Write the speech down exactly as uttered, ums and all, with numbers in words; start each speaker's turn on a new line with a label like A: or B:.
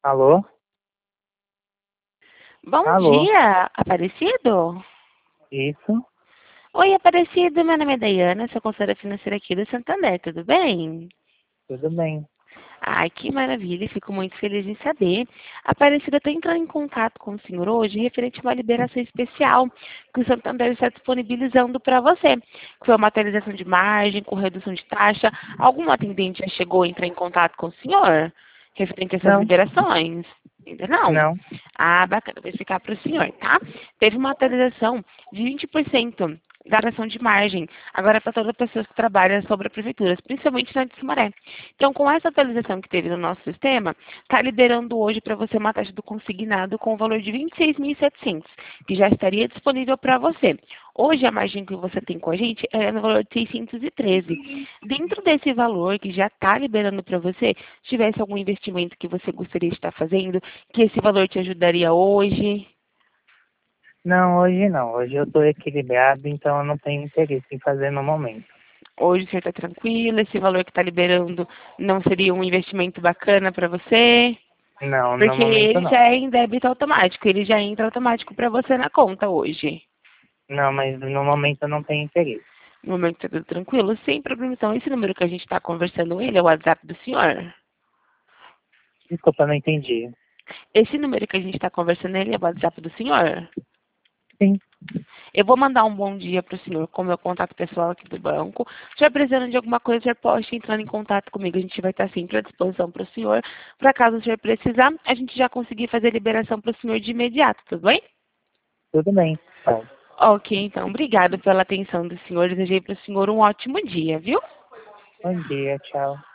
A: Alô?
B: Bom
A: Alô?
B: dia, Aparecido.
A: Isso?
B: Oi, Aparecido, meu nome é Dayana, sou consultora financeira aqui do Santander, tudo bem?
A: Tudo bem.
B: Ai, que maravilha, fico muito feliz em saber. Aparecida, estou entrando em contato com o senhor hoje referente a uma liberação especial que o Santander está disponibilizando para você. Que foi uma atualização de margem, com redução de taxa. Alguma atendente já chegou a entrar em contato com o senhor referente a essas
A: Não,
B: liberações? Ainda não?
A: não.
B: Ah, bacana, vou explicar para o senhor, tá? Teve uma atualização de vinte por cento da redução de margem, agora para todas as pessoas que trabalham sobre a prefeitura, principalmente na de Sumaré. Então, com essa atualização que teve no nosso sistema, está liberando hoje para você uma taxa do consignado com o valor de vinte e seis mil e setecentos, que já estaria disponível para você. Hoje, a margem que você tem com a gente é no valor de seiscentos e treze. Dentro desse valor que já está liberando para você, se tivesse algum investimento que você gostaria de estar fazendo, que esse valor te ajudaria hoje?
A: Não, hoje não. Hoje eu estou equilibrado, então eu não tenho interesse em fazer no momento.
B: Hoje você está tranquilo? Esse valor que está liberando não seria um investimento bacana para você?
A: Não, no
B: Porque
A: momento
B: ele
A: não.
B: já é em débito automático, ele já entra automático para você na conta hoje.
A: Não, mas no momento eu não tenho interesse.
B: No momento está tudo tranquilo, sem problema. Então, esse número que a gente está conversando, ele é o WhatsApp do senhor?
A: Desculpa, não entendi.
B: Esse número que a gente está conversando, ele é o WhatsApp do senhor?
A: Sim,
B: Eu vou mandar um bom dia para o senhor com o meu contato pessoal aqui do banco. Se estiver precisando de alguma coisa, já pode entrar em contato comigo. A gente vai estar sempre à disposição para o senhor. Para caso o senhor precisar, a gente já conseguir fazer a liberação para o senhor de imediato, tudo bem?
A: tudo bem. Tá.
B: Ok, então, obrigado pela atenção do senhor. Desejei para o senhor um ótimo dia, viu?
A: Bom dia, tchau.